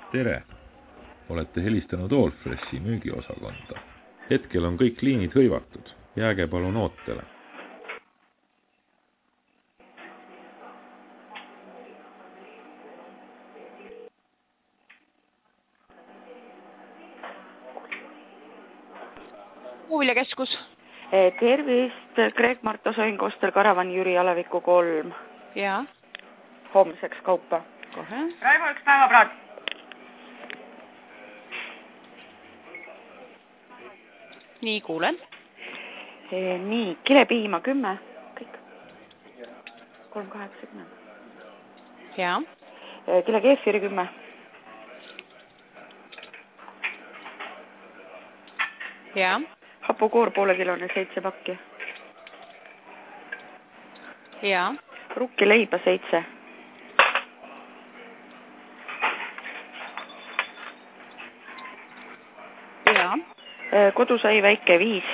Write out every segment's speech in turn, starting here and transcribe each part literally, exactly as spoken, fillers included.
Tere! Olete helistanud Allfreshi müügiosakonda. Hetkel on kõik liinid hõivatud. Jääge palun ootele. Puuviljakeskus. Tervist, Greg Marto Soingostel, Karavan Jüri Aleviku kolm. Ja. Homseks kaupa. Kohe. Raivo, üks päevapraad. Nii, kuulen. E, nii, kilepiima kümme. Kõik. kolm kaheksakümmend. Ja. E, kile keefiri kümme. Ja. Hapukoor poole kilone seitse pakki. Ja. Rukki leiba seitse. Ja. E, kodusai väike viis.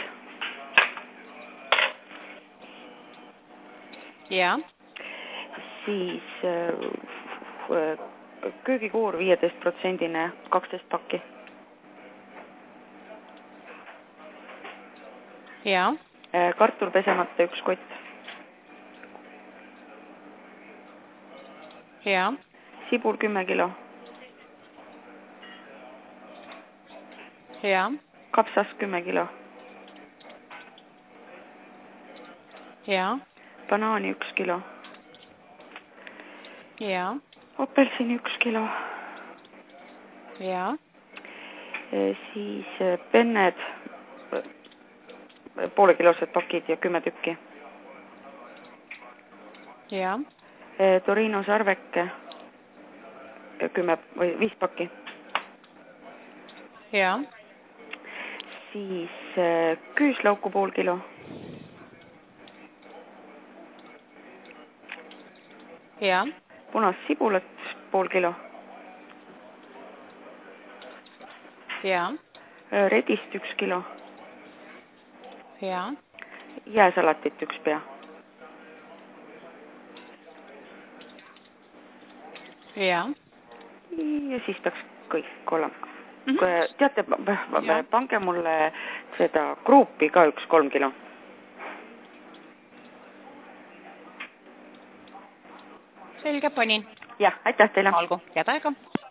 Ja. Siis e, köögikoor viieteist protsendine kaksteist pakki. Ja. Kartul pesemata üks kott. Ja. Sibul kümme kilo. Ja. Kapsas kümme kilo. Ja. Banaani üks kilo. Ja. Apelsini üks kilo. Ja. E, siis penned poole kilosed pakid ja kümme tükki. Ja. E, Torino sarveke kümme või viis pakki. Ja. Siis e, küüslauku pool kilo. Ja. Punas sibulat pool kilo. Ja. E, redist üks kilo. Ja. Jääsalatit üks pea. Ja. Ja siis peaks kõik olema. Mm -hmm. Teate, pange mulle seda kruupi ka üks kolm kilo. Selge, panin. Jah, aitäh teile. Olgu, head aega.